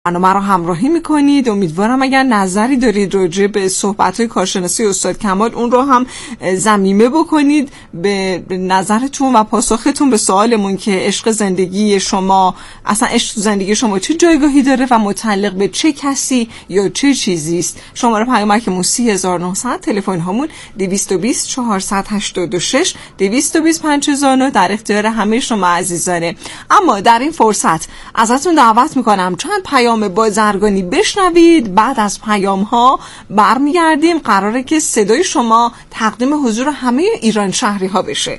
برنامه رو همراهی میکنید. امیدوارم اگر نظری دارید راجع به صحبت‌های کارشناسی استاد کمال اون رو هم ضمیمه بکنید به نظرتون و پاسختون به سوالمون که عشق زندگی شما، اصلا عشق زندگی شما چه جایگاهی داره و متعلق به چه کسی یا چه چیزی است. شماره پیامکمون 30900، تلفن هامون 220 486 220 5009 در اختیار همه شما عزیزانه. اما در این فرصت ازتون دعوت میکنم چند پیام بازرگانی بشنوید. بعد از پیام ها برمیگردیم. قراره که صدای شما تقدیم حضور همه ایران شهری ها بشه.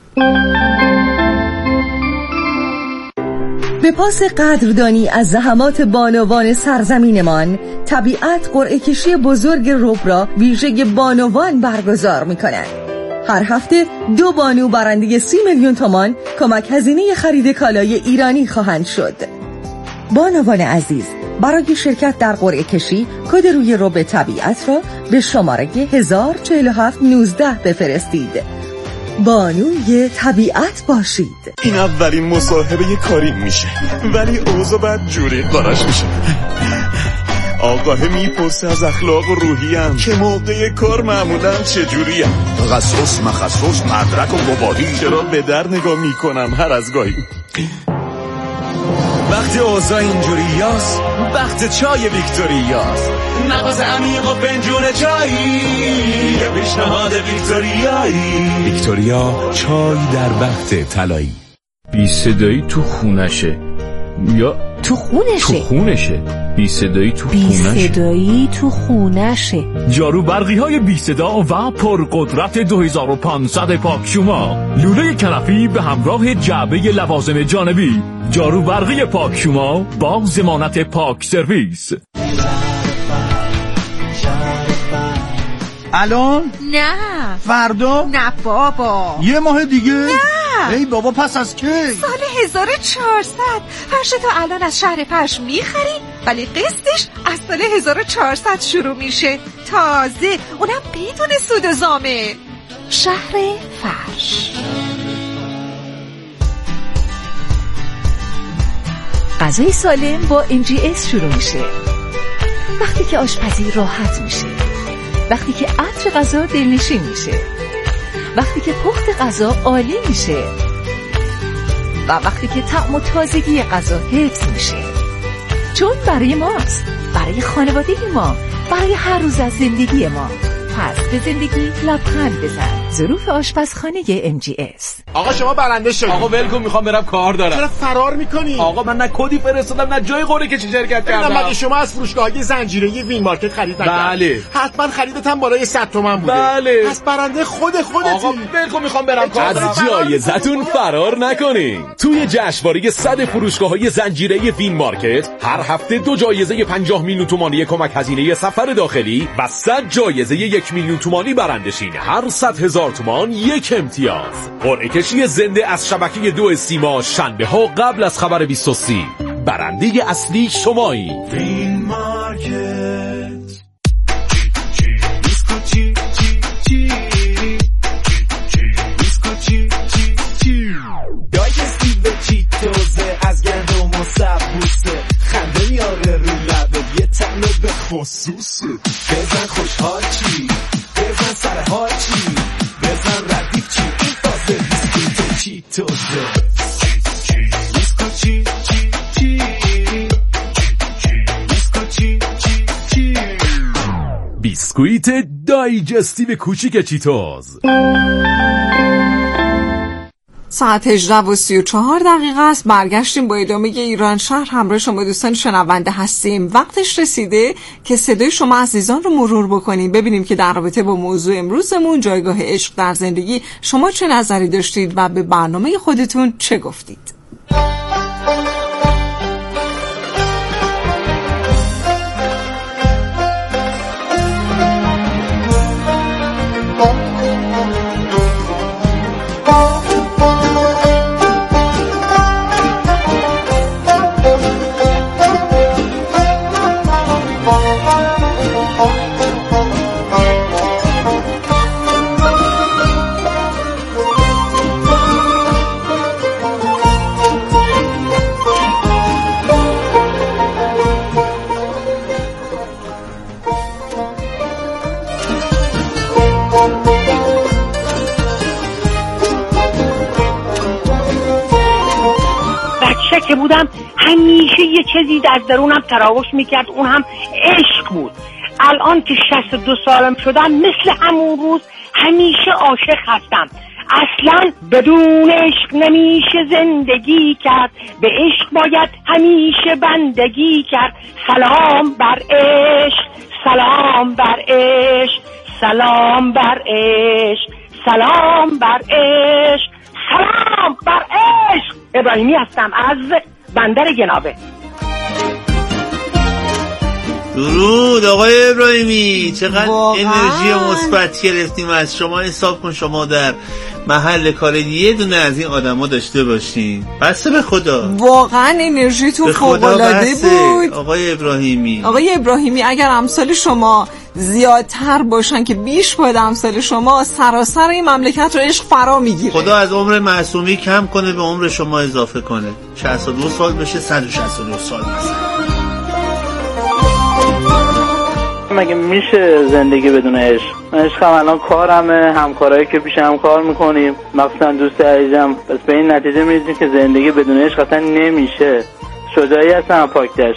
به پاس قدردانی از زحمات بانوان سرزمینمان، طبیعت قرعه کشی بزرگ رب را ویژه بانوان برگزار می‌کند. هر هفته 2 بانو برنده 30 میلیون تومان کمک هزینه خرید کالای ایرانی خواهند شد. بانوان عزیز، برای شرکت در قرعه کشی کد روی رب طبیعت را به شماره 104719 بفرستید. بانوی طبیعت باشید. این اولین مصاحبه کاری میشه، ولی اوضاع بد جوری قراش میشه. آقاه میپرسه از اخلاق و روحیم که موقع کار معمولا چجوریم. تخصص، مخصص، مدرک و مباحی. چرا به در نگاه میکنم هر از گاهی. وقتی اوضاع اینجوریاست، وقت چای ویکتوریاست. نقاز عمیق و فنجون چایی، یه پیشنهاد ویکتوریایی. ویکتوریا، چای در وقت طلایی. بی صدایی تو خونشه یا تو خونشه. بی صدایی تو خونشه. بی صدایی تو خونشه. جارو برقی های بی صدا و پرقدرت 2500 پاکشوما. لوله کنفی به همراه جعبه لوازم جانبی. جارو برقی پاکشوما با ضمانت پاک سرویس. الان؟ نه. فردا؟ نه بابا. یه ماه دیگه؟ نه. ای بابا پس از کی؟ سال 1400. فرش تو الان از شهر فرش میخری، ولی قسطش از سال 1400 شروع میشه. تازه اونم بدون سود ضامن. شهر فرش. غذای سالم با MGS شروع میشه. وقتی که آشپزی راحت میشه، وقتی که عطر غذا دلنشین میشه، وقتی که پخت غذا عالی میشه و وقتی که طعم و تازگی غذا حفظ میشه. چون برای ماست، برای خانواده ما، برای هر روز از زندگی ما. پس به زندگی لبخند بزن. ظروف آشپزخانه MGS. آقا شما برنده شدید. آقا ولکن، میخوام برم کار دارم. چرا فرار میکنی؟ آقا من نه کدی فرستادم نه جای قرعه کشی شرکت کردم. مگه شما از فروشگاه‌های زنجیره‌ای وین مارکت خرید نکردید؟ بله. حتما خریدت هم بالای 100 تومن بوده. بله. پس برنده خودتی. آقا ولکن، میخوام برم کار دارم. از جایزتون فرار نکنین. توی جشنواره 100 فروشگاه‌های زنجیره‌ای وین مارکت هر هفته 2 جایزه 50 میلیون تومانی کمک هزینه سفر داخلی و 100 جایزه 1 میلیون تومانی برنده شین. هر 100,000 تومان 1 امتیاز. قرعه کشی زنده از شبکه 2 سیما شنبه ها قبل از خبر 23. برنده اصلی شمایی. وین مارکت. دایجستیو چیتوزه از گندم و سبوسه، خنده میاره رو لبه، یه طعم به خصوصه. بزن خوشحال چی، بزن سر حال چی، بزن ردیف چی، این تازه بیسکویت چیتوزه. بیسکو چی چی چی، بیسکو چی چی چی. بیسکویت دایجستیو کوچیک چیتوز. ساعت 18:34 است. برگشتیم با ادامه ایران شهر. همراه شما دوستان شنونده هستیم. وقتش رسیده که صدای شما عزیزان رو مرور بکنیم، ببینیم که در رابطه با موضوع امروزمون، جایگاه عشق در زندگی، شما چه نظری داشتید و به برنامه خودتون چه گفتید. چیزی در درونم تراوش میکرد، اون هم عشق بود. الان که 62 سالم شدم مثل همون روز همیشه عاشق هستم. اصلا بدون عشق نمیشه زندگی کرد، به عشق باید همیشه بندگی کرد. سلام بر عشق، سلام بر عشق، سلام بر عشق، سلام بر عشق، سلام بر عشق. ابراهیمی هستم از بندر گنابه. درود آقای ابراهیمی، چقدر انرژی مثبت گرفتیم از شما. حساب کن شما در محل کار یه دونه از این آدما داشته باشین. بسته به خدا، واقعا انرژیتون فوق‌العاده بود آقای ابراهیمی. آقای ابراهیمی اگر امثال شما زیادتر باشن که بیش باید امثال شما، سراسر این مملکت رو عشق فرا میگیره. خدا از عمر معصومی کم کنه به عمر شما اضافه کنه، 62 سال بشه 162 سال مثلا. مگه میشه زندگی بدون عشق؟ عشقم الان کارمه، همکارایی که پیش هم کار میکنیم، مخصوصا دوست عزیزم، بس به این نتیجه میرسیم که زندگی بدون عشق اصلا نمیشه. شجاعی هستم پاکدشت.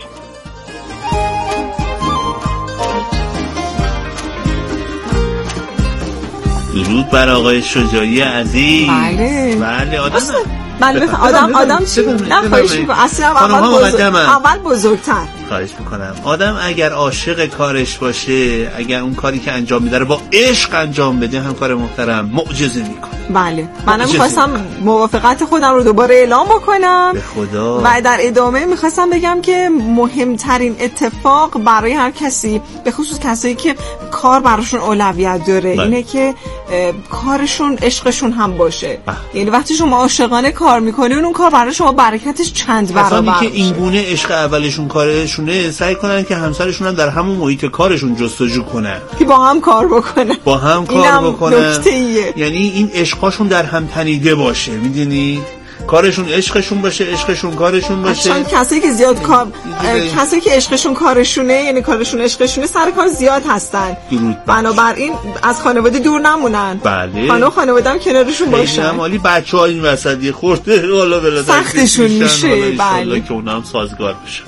درود بر آقای شجاعی عزیز. بله آدم چی؟ نه خواهش میکنم اصلا اول بزرگتر خواهش میکنم. آدم اگر عاشق کارش باشه، اگر اون کاری که انجام میده با عشق انجام بده، همکار محترم معجزه میکنه. بله منم میخواستم موافقت خودم رو دوباره اعلام بکنم به خدا و در ادامه میخواستم بگم که مهمترین اتفاق برای هر کسی، به خصوص کسایی که کار براشون اولویت داره، اینه که کارشون عشقشون هم باشه. یعنی وقتی شما عاشقانه کار میکنین، اون کار برای شما برکتش چند برابر میشه. که این گونه عشق اولشون کارشونه، سعی کنن که همسرشون هم در همون محیط کارشون جستجو کنن، که با هم کار بکنن. یعنی این عشقاشون در هم تنیده باشه، میدونی؟ کارشون عشقشون باشه، عشقشون کارشون باشه. چون کسایی که زیاد کسایی که عشقشون کارشونه، یعنی کارشون عشقشونه، سر کار زیاد هستن. بنابراین از خانواده دور نمونن. بله. خانواده هم کنارشون باشن. حالی بچه‌ها این وسط یه خورده والا بلا سختشون میشه. بله. که اونها هم سازگار بشن.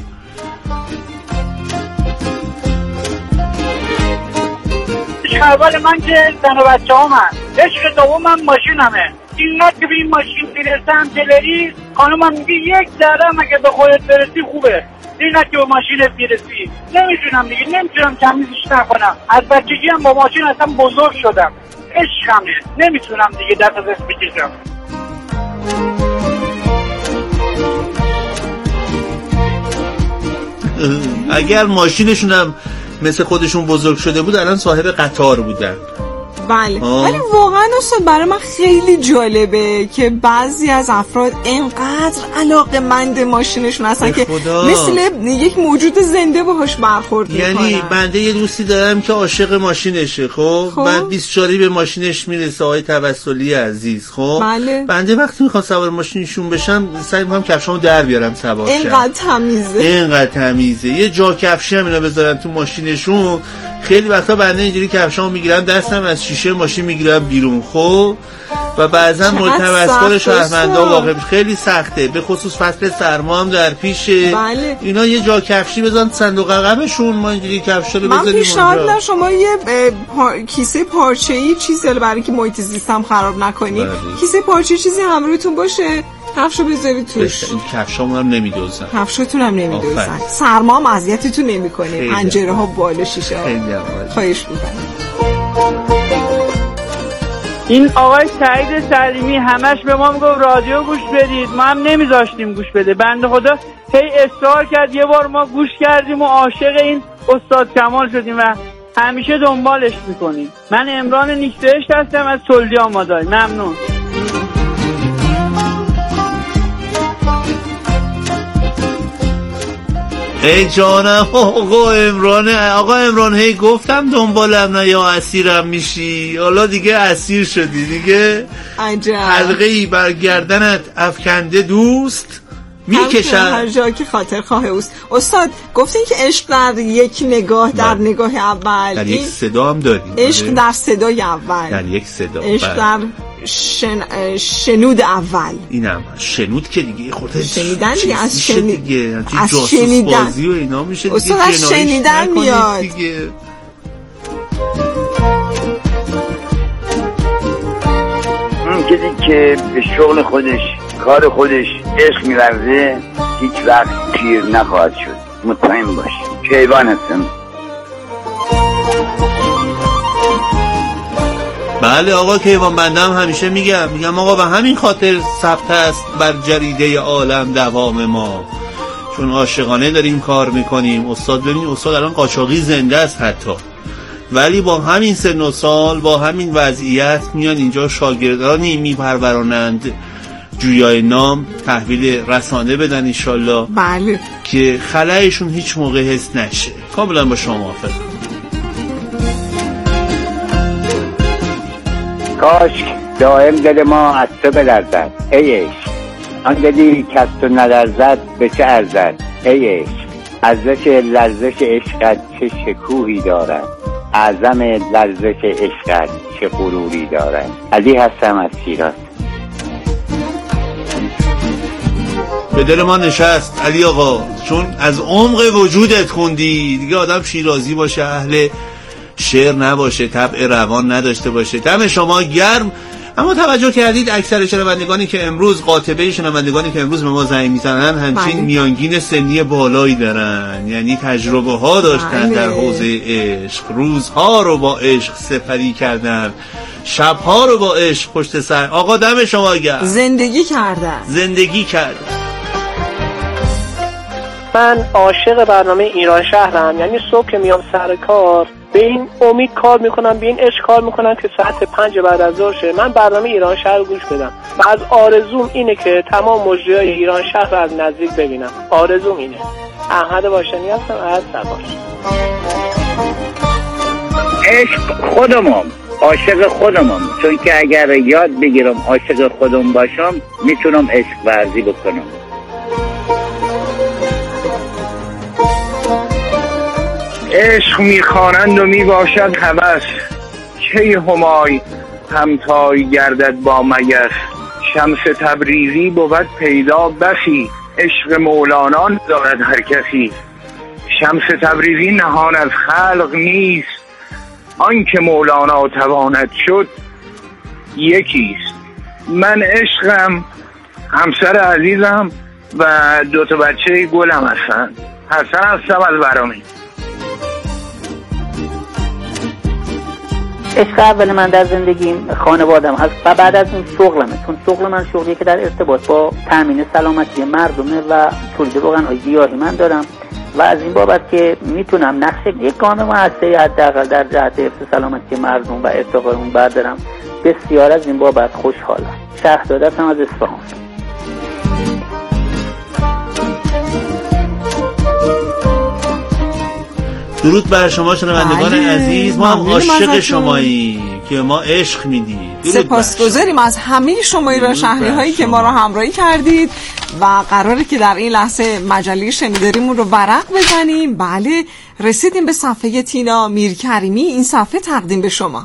اول من که زن و بچه ها من عشق دومم ماشینمه. اینا که به این ماشین میرسم دلری، خانمم میگه یک ذره اگه به خودت برسی خوبه، اینا که به ماشینت میرسی. نمیتونم دیگه، نمیتونم تمیزش نکنم. از بچگی هم با ماشین اصلا بزرگ شدم، عشقمه، نمیتونم دیگه دست ازش بکشم. اگر ماشینشون هم مثل خودشون بزرگ شده بود، الان صاحب قطار بودن. بله. ولی واقعا اصلا برای من خیلی جالبه که بعضی از افراد اینقدر علاقه‌مند ماشینشون هستن که مثل یک موجود زنده باهاش برخورد میکنن. یعنی بنده یه دوستی دارم که عاشق ماشینشه، خب بعد 24 به ماشینش میرسه، آقای توسلی عزیز. خب بله. بنده وقتی میخوام سوار ماشینشون بشم، سعی میکنم کفشامو در بیارم سوار شم. اینقدر تمیزه. یه جا کفشی هم اینا بذارن تو ماشینشون. خیلی وقتا بنده اینجوری کفشامو میگیرم دستم از شیشه ماشین میگیرم بیرون، خب و بعضا متوسل شهروندا واقعا خیلی سخته، به خصوص فصل سرما هم در پیشه. بله. اینا یه جا کفشی بزن صندوق عقبشون، ما اینجوری کفشا رو بذاریم. من پیشنهاد میدم شما یه کیسه پارچه‌ای چیزی برای اینکه محیط زیستم خراب نکنی، کیسه پارچه‌ای چیزی همراهتون باشه، کفشو بذارید توش. کفشامون هم نمیدوزن. کفشتون هم نمیدوزن. سرما هم اذیتتون نمیکنه. پنجره ها بالا، شیشه ها. خواهش می‌کنم. این آقای سعید سلیمی همش به ما میگفت رادیو گوش بدید، ما هم نمیذاشتیم گوش بده. بنده خدا هی اصرار کرد، یه بار ما گوش کردیم و عاشق این استاد کمال شدیم و همیشه دنبالش میکنیم. من عمران نیکبهشت هستم از تولدی آمادای. ممنون. ای جانم آقا عمران هی گفتم دنبالم نه یا اسیرم میشی، حالا دیگه اسیر شدی دیگه. عجب. حلقه ای بر گردنت افکنده دوست، میکشن هر جا که خاطر خواه اوست. استاد گفتین که عشق در یک نگاه، در نگاه اول، در یک صدا هم داریم. عشق در صدای اول، در یک صدا، عشق در شنود اول. اینم شنود که دیگه خودش شنیدن دیگه، از شنیدن، از شنیدن بازی و اینا میشه دیگه، از شنیدن میاد دیگه. اون کسی که به شغل خودش، کار خودش عشق می‌ورزه هیچ وقت پیر نخواهد شد، مطمئن باش. کیوان هستم. بله آقا کیوان بنده هم همیشه میگم آقا به همین خاطر ثبت است بر جریده عالم دوام ما، چون عاشقانه داریم کار میکنیم. استاد ببینید استاد الان قاچاقی زنده است حتی، ولی با همین سن و سال، با همین وضعیت میان اینجا شاگردانی میپرورانند جویای نام، تحویل رسانه بدن انشالله. بله که خلایشون هیچ موقع حس نشه. کاملا با شما موافقم. کاش دائم دل ما از تو بلرزد ای عشق، آن دلی که از تو نلرزد به چه ارزد ای عشق. ارزش لرزش عشقت چه شکوهی دارد، اعظم لرزش عشقت چه غروری دارد. علی هستم از شیراز. به دل ما نشست علی آقا، چون از عمق وجودت خوندی دیگه. آدم شیرازی باشه، اهل شعر نباشه، طبع روان نداشته باشه. دم شما گرم. اما توجه کردید اکثر شنوندگانی که امروز، قاطبه شنوندگانی که امروز به ما زنگ میزنن همچین میانگین سنی بالایی دارن، یعنی تجربه ها داشتن در حوزه عشق، روزها رو با عشق سپری کردن، شبها رو با عشق پشت سر. آقا دم شما گرم. زندگی کردن. من عاشق برنامه ایران شهرم، یعنی صبح که میام سر کار به این امید کار میکنم، به این عشق کار میکنم که ساعت 5 بعد از ظهر شه من برنامه ایران شهر رو گوش بدم و از آرزوم اینه که تمام مجریای ایران شهر رو از نزدیک ببینم. آرزوم اینه. احمد باشنی هستم از سباش. عشق خودمم، عاشق خودمم، چون که اگر یاد بگیرم عاشق خودم باشم میتونم عشق ورزی بکنم. عشق میخوانند و میباشد هوس، کی همای همتای گردد با مگس. شمس تبریزی بود پیدا بسی، عشق مولانا دارد هر کسی. شمس تبریزی نهان از خلق نیست، آنکه مولانا تواند شد یکیست. من عشقم، همسر عزیزم و 2 بچه گلم هستن. حسن هستم از برامی. عشق اول من در زندگیم خانوادم هست و بعد از این شغلمه، چون شغل من شغلیه که در ارتباط با تامین سلامتی مردمه و تولید روغن‌های گیاهی من دارم و از این بابت که میتونم نقش یک گام موثری حداقل در جهت حفظ سلامتی مردم و ارتقای اون بردارم، بسیار از این بابت خوشحالم. شهرداد هستم از اصفهان. درود بر شما شنوندگان عزیز. ما هم عاشق شماییم که ما عشق میدید. سپاسگزاریم از همه شما ایران شهری هایی که ما رو همراهی کردید و قراره که در این لحظه مجله شنیداریمون رو ورق بزنیم. بله رسیدیم به صفحه تینا میرکریمی. این صفحه تقدیم به شما.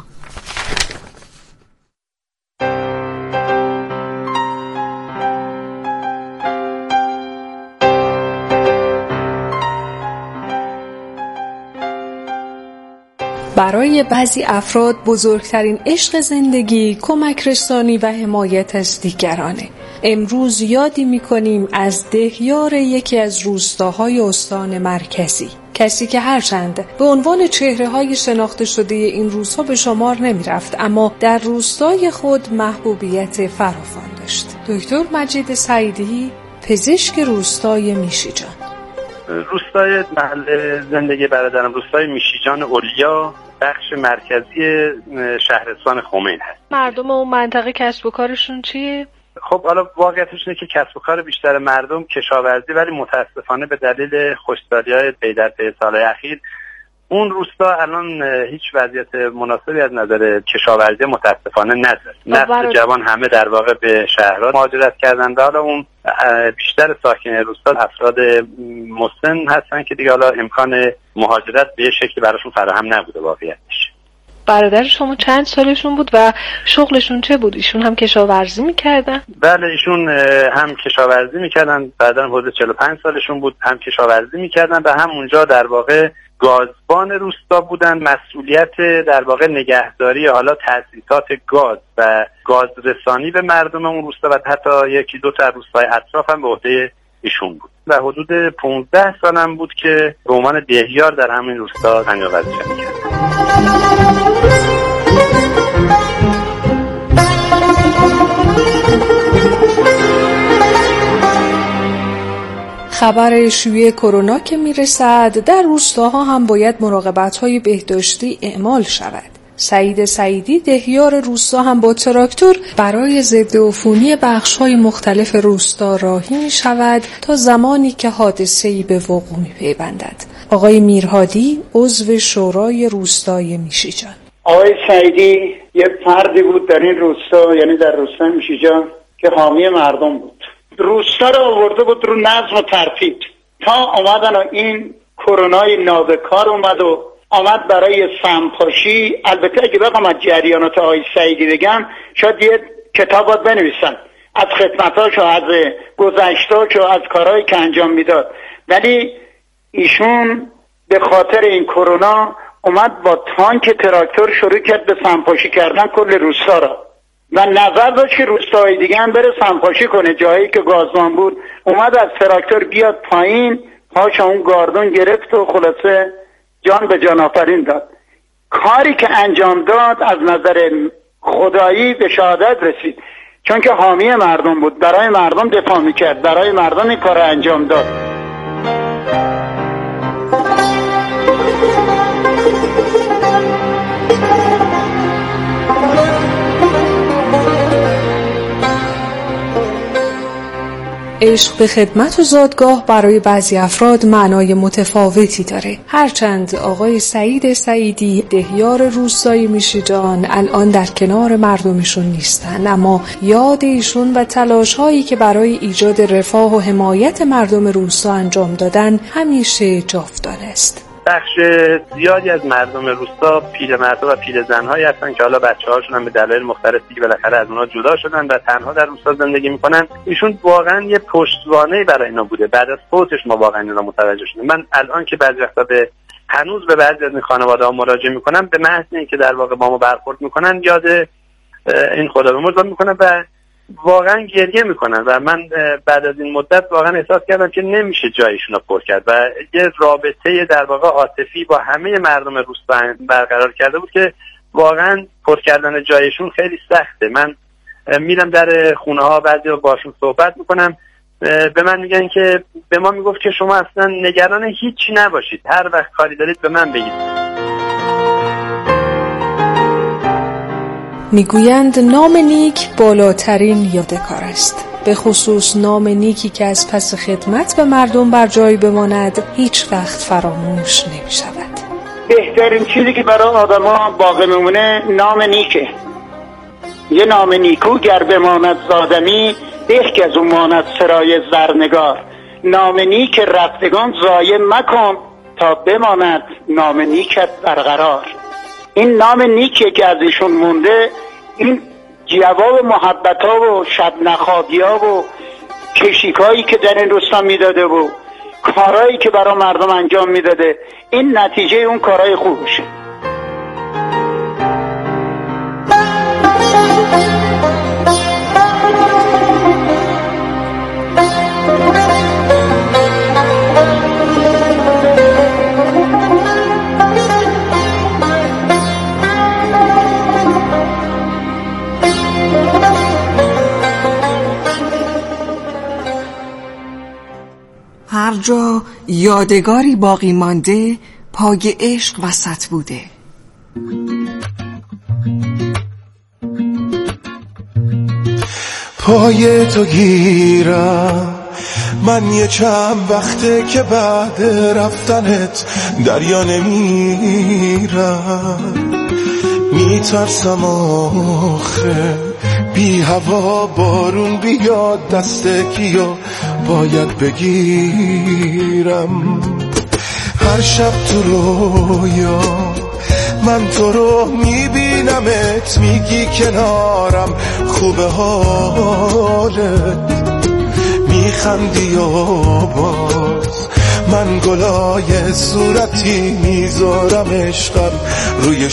برای بعضی افراد بزرگترین عشق زندگی کمک رسانی و حمایت از دیگرانه. امروز یادی می‌کنیم از دهیار یکی از روستاهای استان مرکزی، کسی که هرچند به عنوان چهره‌های شناخته شده این روزها به شمار نمی‌رفت، اما در روستای خود محبوبیت فراوان داشت. دکتر مجید سعیدی، پزشک روستای میشیجان. روستای محل زندگی برادرم روستای میشیجان اولیا، بخش مرکزی شهرستان خمین هست. مردم اون منطقه کسب و کارشون چیه؟ خب حالا واقعیتش اینه که کسب و کار بیشتر مردم کشاورزی، ولی متاسفانه به دلیل خشکسالی‌های پی در پی سال‌های اخیر اون روستا الان هیچ وضعیت مناسبی از نظر کشاورزی متاسفانه نداره. نسل جوان همه در واقع به شهرها مهاجرت کردن و حالا اون بیشتر ساکن روستا افراد مسن هستن که دیگه حالا امکان مهاجرت به شکلی براشون فراهم نبوده واقعیتش. برادر شما چند سالشون بود و شغلشون چه بود؟ ایشون هم کشاورزی میکردن؟ بله ایشون هم کشاورزی میکردن، بعدن حدود 45 سالشون بود، هم کشاورزی میکردن و هم اونجا در واقع گازبان روستا بودن. مسئولیت در واقع نگهداری حالا تأسیسات گاز و گازرسانی به مردم اون روستا و حتی یکی دو تا روستای اطراف هم به عهده ایشون بود و حدود 15 سالم بود که به عنوان دهیار در همین روستا تنها وظیفه میکرد. خبر شیوع کرونا که میرسد در روستاها هم باید مراقبت‌های بهداشتی اعمال شود. سعید سعیدی دهیار روستا هم با تراکتور برای ضد عفونی بخش‌های مختلف روستا راهی می‌شود تا زمانی که حادثه‌ای به وقوع می‌پیوندد. آقای میرهادی عضو شورای روستای میشیجان. آقای سعیدی یه فردی بود در این روستا، یعنی در روستای میشیجان، که حامی مردم بود. روستا رو آورده بود رو نظم و ترتیب تا آمدن و این کرونای نابکار اومد و آمد برای سمپاشی. البته اگه بخوام از جریانات آقای سعیدی بگم شاید یه کتاب باید بنویسن از خدمتاش و از گذشتاش و از کارهایی که انجام میداد، ولی ایشون به خاطر این کرونا اومد با تانک تراکتور شروع کرد به سمپاشی کردن کل روستا را و نظر داشت که روستاهای دیگه هم بره سمپاشی کنه. جایی که گازبان بود اومد از تراکتور بیاد پایین، پاش اون گاردون گرفت و خلاصه جان به جان آفرین داد. کاری که انجام داد از نظر خدایی به شهادت رسید، چون که حامی مردم بود، برای مردم دفاع میکرد، برای مردم این کار انجام داد. عشق به خدمت و زادگاه برای بعضی افراد معنای متفاوتی داره. هرچند آقای سعید سعیدی دهیار روستای میشیجان الان در کنار مردمشون نیستن، اما یاد ایشون و تلاش‌هایی که برای ایجاد رفاه و حمایت مردم روستا انجام دادن همیشه جاودانه است. بخش زیادی از مردم روستا پیرمردا و پیرزن‌هایی هستن که حالا بچه‌هاشون هم به دلایل مختلفی که بالاخره از اونها جدا شدن و تنها در روستا زندگی میکنن. ایشون واقعا یه پشتوانه‌ای برای اینا بوده. بعد از فوتش ما واقعا اینا متوجه شدیم. من الان که بعضی وقتا هنوز به بعضی از این خانواده‌ها مراجعه میکنم، به محض اینکه در واقع با ما برخورد میکنن یاد این خدا به مرد میکنن و واقعا گریه میکنن و من بعد از این مدت واقعا احساس کردم که نمیشه جایشون رو پر کرد و یه رابطه در واقع عاطفی با همه مردم روستا برقرار کرده بود که واقعا پر کردن جایشون خیلی سخته. من میرم در خونه ها بعضی باشون صحبت میکنم، به من میگن که به ما میگفت که شما اصلا نگران هیچی نباشید، هر وقت کاری دارید به من بگید. میگویند نام نیک بالاترین یادگار است، به خصوص نام نیکی که از پس خدمت به مردم بر جای بماند هیچ وقت فراموش نمی شود. بهترین چیزی که برای آدم‌ها باقی میمونه نام نیکه. یه نام نیکو گر بماند زادمی، به که از اون ماند سرای زرنگار. نام نیک رفتگان ضایع مکن، تا بماند نام نیکت برقرار. این نام نیکی که از ایشون مونده، این جواب محبت ها و شب نخوابی ها و کشیکایی که در این روستا میداده و کارهایی که برای مردم انجام میداده، این نتیجه اون کارهای خوبشه. هر جا یادگاری باقی مانده، پای عشق وسط بوده. پای تو گیرم من یه چند وقته که بعد رفتنت دریا نمیرم، میترسم آخه بی هوا بارون بیاد دست کیو باید بگیرم. هر شب تو رویا من تو رو میبینمت، میگی کنارم خوبه حالت، میخندی و باز من گلای صورتی میذارم عشقم روی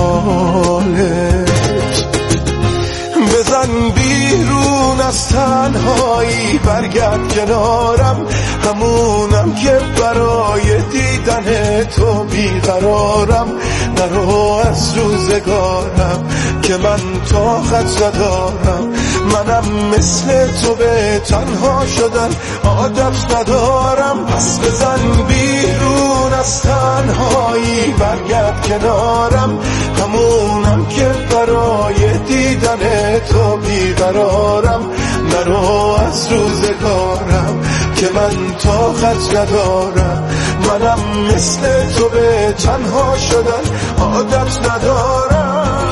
شالت. بزن بیرون از تنهایی برگرد کنارم، همونم که برای دیدن تو بیقرارم. نرو از روزگارم که من طاقت ندارم، منم مثل تو به تنها شدن عادت ندارم. پس بزن بیرون از تنهایی برگرد کنارم، همونم که برای دیدن تو بیقرارم. نرو از روزگارم که من طاقت ندارم، منم مثل تو به تنها شدن عادت ندارم.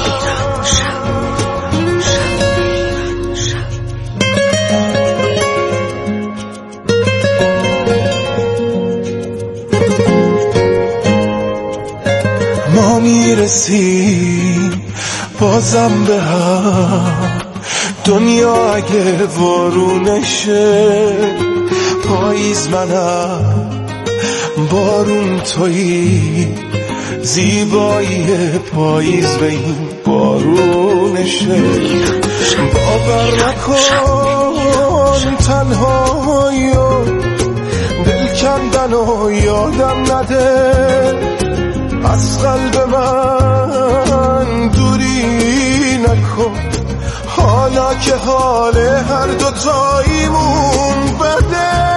ما میرسیم بازم به هم، دنیا اگه وارونشه، پاییز منم بارون تویی، زیبایی پاییز به این بارونشه. باور نکن تنهایی و دل کندن و یادم نده، از قلب من دوری نکن، حالا که حال هر دوتاییمون بده.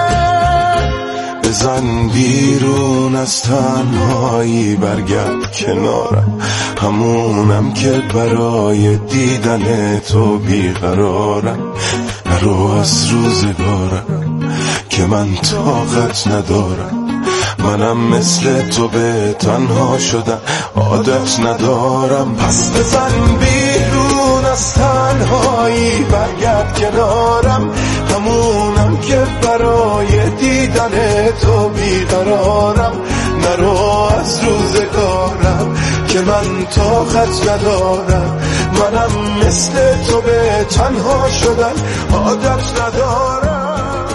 بزن بیرون از تنهایی برگرد کنارم، همونم که برای دیدن تو بیقرارم. نرو از روزگارم که من طاقت ندارم، منم مثل تو به تنها شدن عادت ندارم. پس بزن بیرون از تنهایی برگرد کنارم، همونم که برای دیدن تو بیقرارم. نرو از روزگارم که من طاقت ندارم، منم مثل تو به تنها شدن عادت ندارم.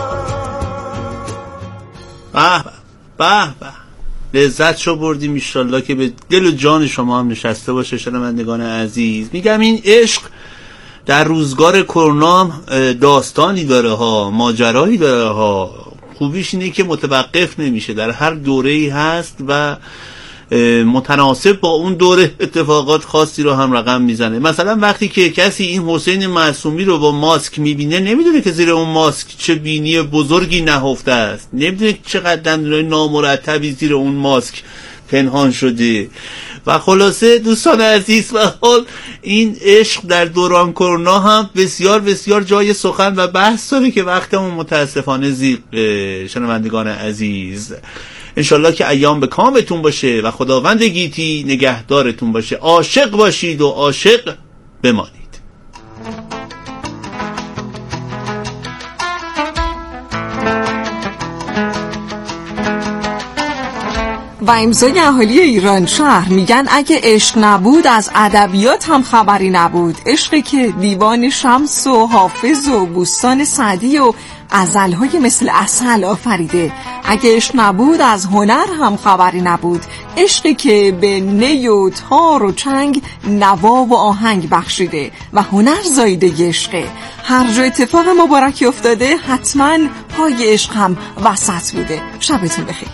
به لذتشو بردیم. ایشالله که به دل و جان شما هم نشسته باشه شنوندگان عزیز. میگم این عشق در روزگار کرونا داستانی داره ها، ماجرایی داره ها. خوبیش اینه که متوقف نمیشه، در هر دوره‌ای هست و متناسب با اون دوره اتفاقات خاصی رو هم رقم میزنه. مثلا وقتی که کسی این حسین معصومی رو با ماسک میبینه، نمیدونه که زیر اون ماسک چه بینی بزرگی نهفته است، نمیدونه چقدر دندونای نامرتبی زیر اون ماسک پنهان شده. و خلاصه دوستان عزیز، و حال این عشق در دوران کرونا هم بسیار بسیار جای سخن و بحث داره که وقتمون متاسفانه زیغ. شنوندگان عزیز، انشالله که ایام به کامتون باشه و خداوند گیتی نگهدارتون باشه. عاشق باشید و عاشق بمانید. و امضای اهالی ایران شهر میگن اگه عشق نبود از ادبیات هم خبری نبود. عشقی که دیوان شمس و حافظ و بوستان سعدی و غزل‌های مثل عسل آفریده. اگه عشق نبود از هنر هم خبری نبود. عشقی که به نی و تار و چنگ نوا و آهنگ بخشیده و هنر زایده عشقه. هر جا اتفاق مبارکی افتاده حتما پای عشق هم وسط بوده. شبتون بخیر.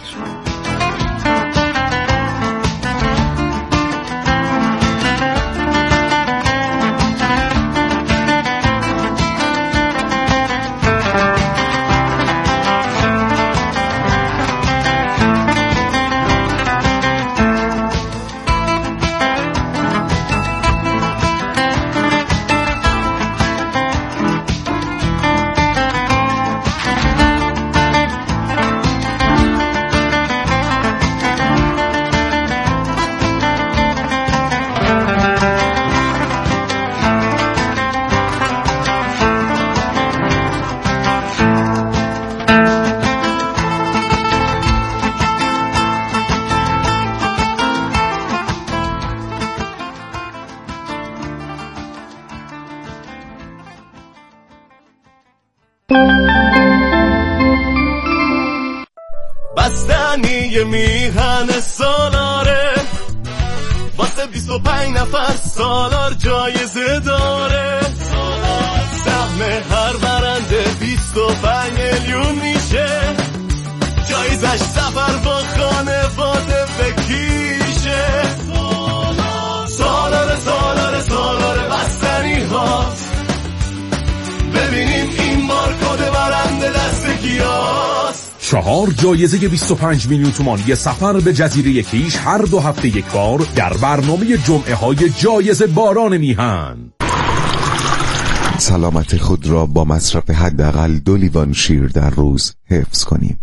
یه میهن سالاره، واسه 25 نفر سالار جایزه داره. سهم هر برنده 25 میلیون میشه، جایزش سفر با خانواده بکیشه. سالاره سالاره سالاره بستنی هاست، ببینیم این بار کد برنده دست کیاست. 4 جایزه 25 میلیون تومانی سفر به جزیره کیش هر 2 هفته یک بار در برنامه جمعه های جایزه باران میهن. سلامت خود را با مصرف حداقل 2 لیوان شیر در روز حفظ کنیم.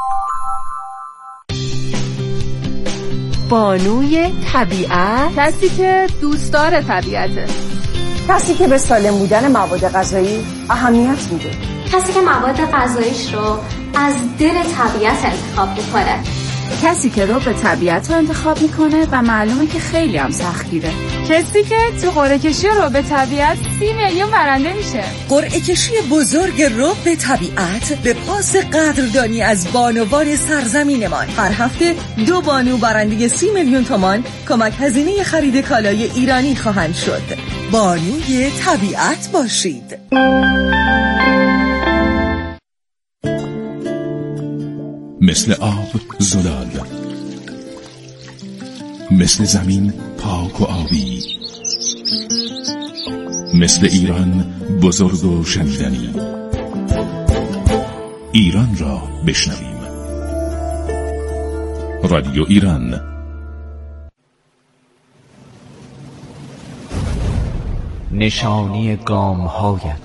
بانوی طبیعت، کسی که دوستدار طبیعته، کسی که به سالم بودن مواد غذایی اهمیت میده، کسی که مواد غذاییش رو از دل طبیعت انتخاب میکنه، کسی که رو به طبیعت رو انتخاب میکنه و معلومه که خیلی هم سختگیره، کسی که تو قرعه کشی رو به طبیعت 30 میلیون برنده میشه. قرعه کشی بزرگ رو به طبیعت به پاس قدردانی از بانوان سرزمینمان. هر هفته 2 بانو برنده 30 میلیون تومان کمک هزینه خرید کالای ایرانی خواهند شد. بانوی طبیعت باشید. مثل آب زلال، مثل زمین پاک و آبی، مثل ایران بزرگ و شنیدنی. ایران را بشنویم. رادیو ایران. نشانی گام‌هایت،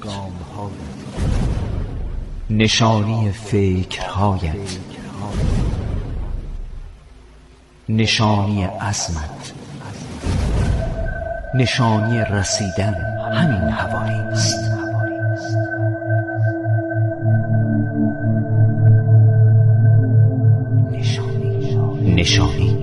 نشانی فکرهایت، نشانی عزمت، نشانی رسیدن همین حوالی است. نشانی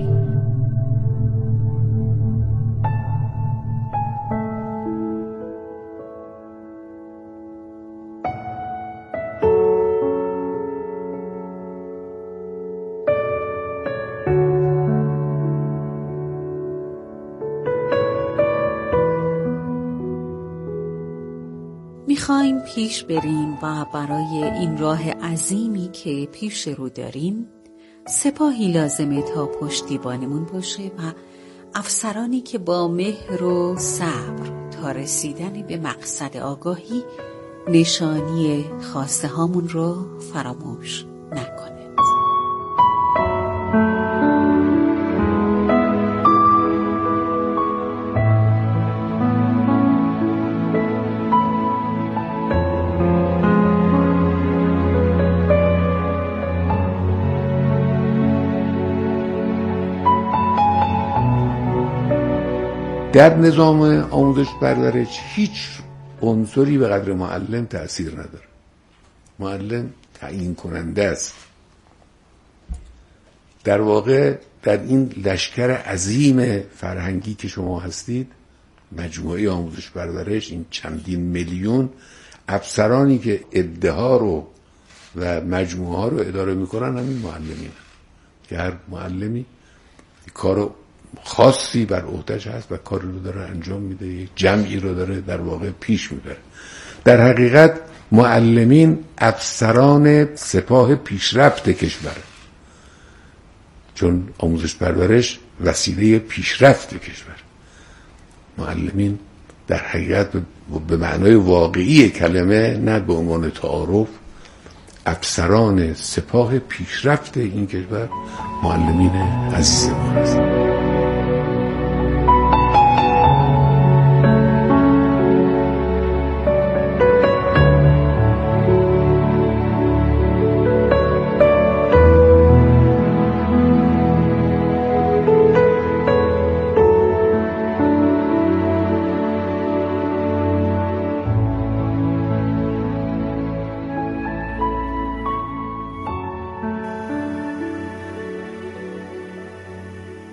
میخوایم پیش بریم و برای این راه عظیمی که پیش رو داریم سپاهی لازمه تا پشتیبانمون باشه و افسرانی که با مهر و صبر تا رسیدن به مقصد آگاهی نشانی خواسته هامون رو فراموش نکنه. در نظام آموزش پرورش هیچ عنصری به قدر معلم تأثیر نداره. معلم تعیین کننده است. در واقع در این لشکر عظیم فرهنگی که شما هستید، مجموعه آموزش پرورش، این چندین میلیون افسرانی که ادعا رو و مجموعه ها رو اداره میکنن همین معلمین، که هر معلمی کارو خاصی بر عهده‌اش هست و کاری رو داره انجام میده، یک جمعی رو داره در واقع پیش میبره. در حقیقت معلمین افسران سپاه پیشرفت کشور، چون آموزش پرورش وسیله پیشرفت کشور. معلمین در حقیقت به معنای واقعی کلمه، نه به عنوان تعارف، افسران سپاه پیشرفت این کشور معلمین عزیز ما هستند.